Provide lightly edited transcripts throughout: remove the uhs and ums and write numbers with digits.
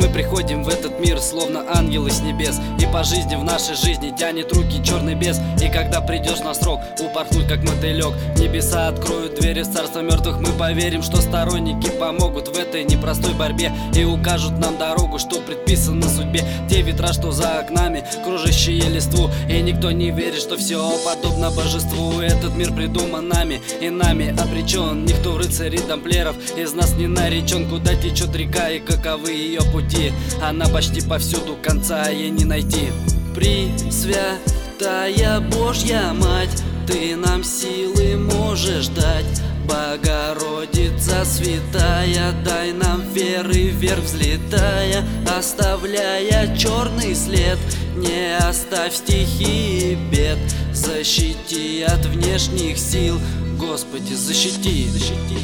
Мы приходим в этот мир, словно ангелы с небес, и по жизни в нашей жизни тянет руки черный бес. И когда придешь на срок, упорхнуть как мотылек, небеса откроют двери в царство мертвых. Мы поверим, что сторонники помогут в этой непростой борьбе и укажут нам дорогу, что предписано судьбе. Те ветра, что за окнами, кружащие листву, и никто не верит, что все подобно божеству. Этот мир придуман нами, и нами обречен. Никто в рыцари тамплиеров из нас не наречен. Куда течет река и каковы ее пути? Она почти повсюду, конца ей не найти. Пресвятая Божья Мать, Ты нам силы можешь дать. Богородица святая, дай нам веры вверх взлетая, оставляя черный след. Не оставь стихии бед, защити от внешних сил, Господи, защити, защити.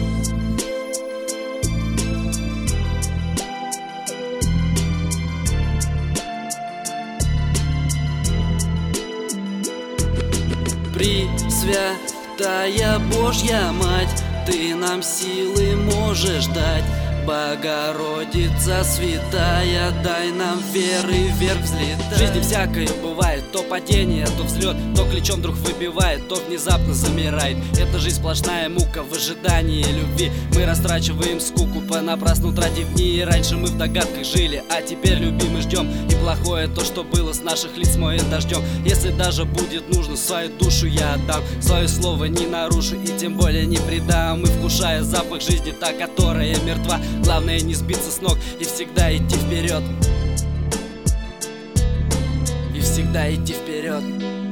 Пресвятая Божья Мать, Ты нам силы можешь дать. Богородица святая, дай нам веры вверх взлетать. В жизни всякое бывает, то падение, то взлет, то ключом вдруг выбивает, то внезапно замирает. Это жизнь сплошная мука в ожидании любви. Мы растрачиваем скуку, понапрасну тратив дни. Раньше мы в догадках жили, а теперь любим и ждем. И плохое то, что было с наших лиц, моет дождем. Если даже будет нужно, свою душу я отдам, свое слово не нарушу и тем более не предам. И вкушая запах жизни, та, которая мертва, главное не сбиться с ног и всегда идти вперед. И всегда идти вперед.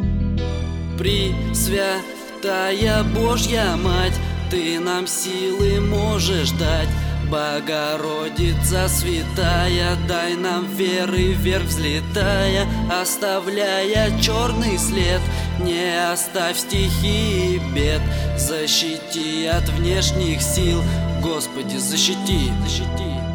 Пресвятая Божья Мать, Ты нам силы можешь дать. Богородица святая, дай нам веры вверх взлетая, оставляя черный след. Не оставь стихии бед, защити от внешних сил, Господи, защити, защити.